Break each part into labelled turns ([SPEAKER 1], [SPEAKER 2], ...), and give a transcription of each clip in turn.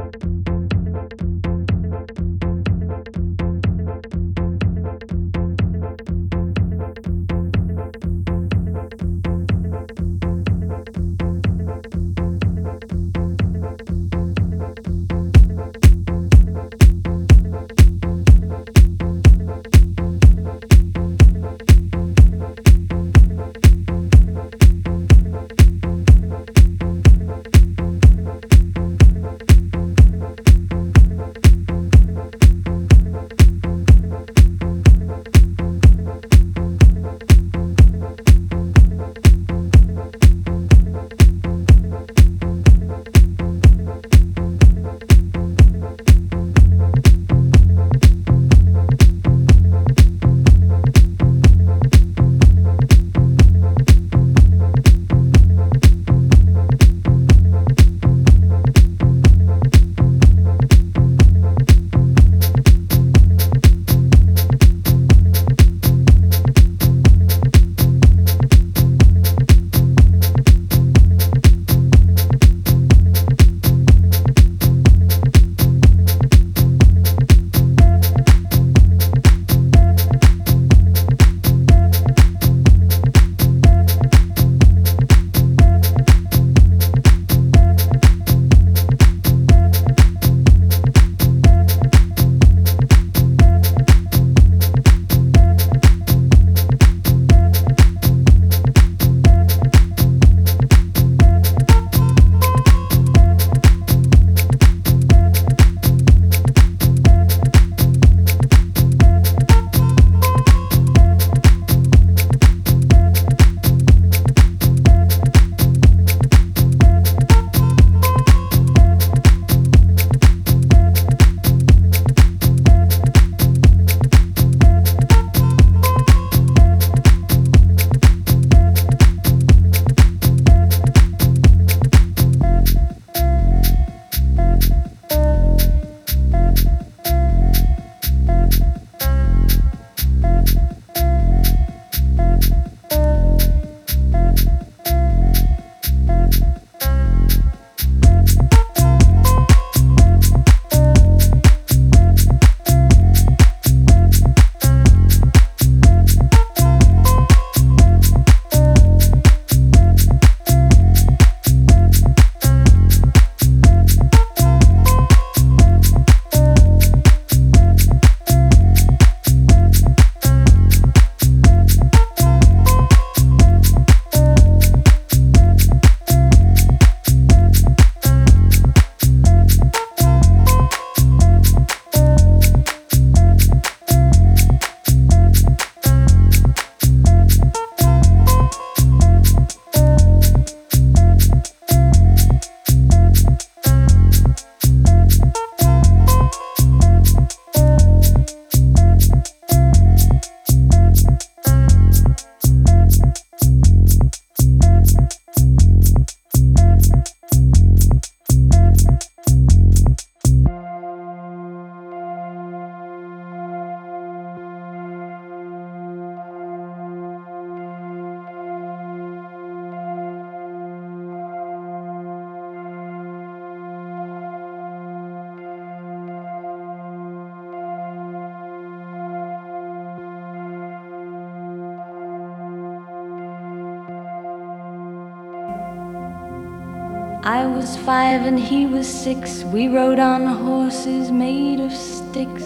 [SPEAKER 1] I was 5 and he was 6. We rode on horses made of sticks.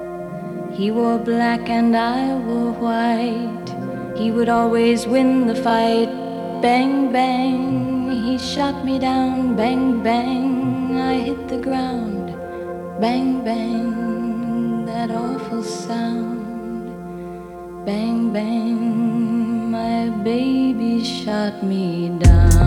[SPEAKER 1] He wore black and I wore white. He would always win the fight. Bang, bang, he shot me down. Bang, bang, I hit the ground. Bang, bang, that awful sound. Bang, bang, my baby shot me down.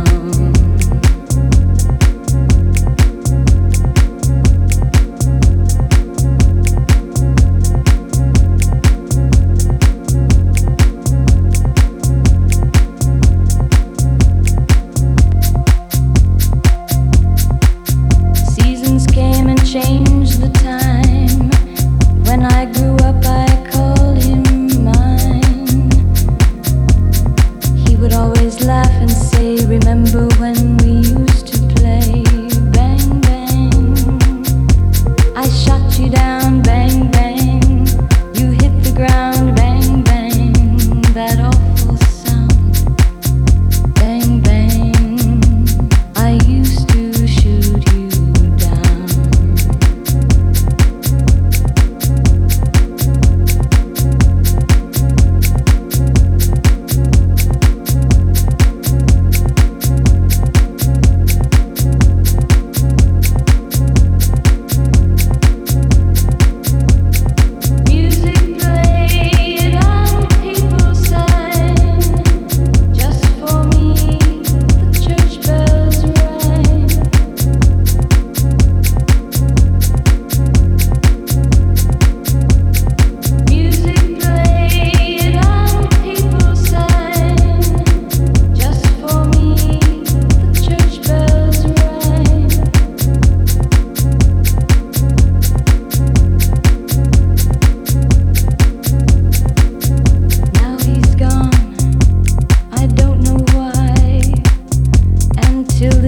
[SPEAKER 1] Changed the time. When I grew up I called him mine. He would always laugh and say, remember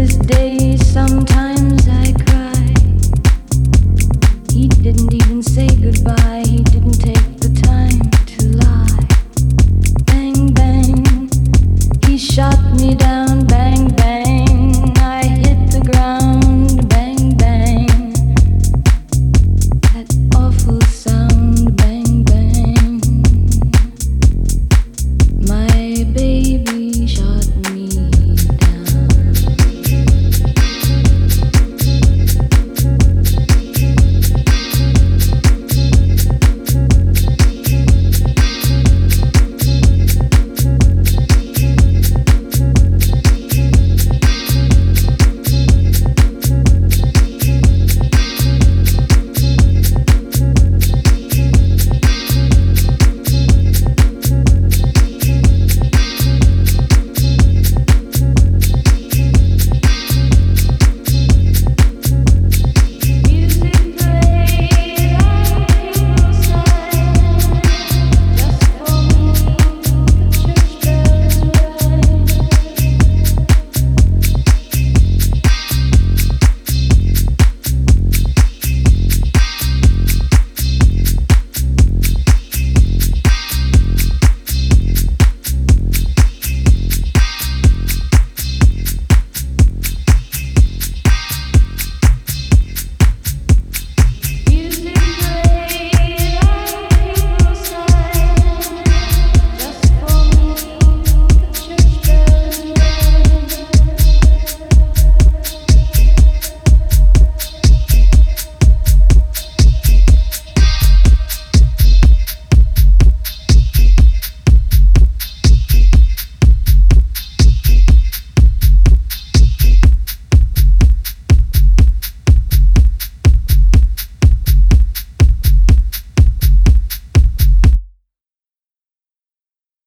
[SPEAKER 1] this day sometimes I cry. He didn't even say goodbye, he didn't take the time to lie. Bang, bang, he shot me down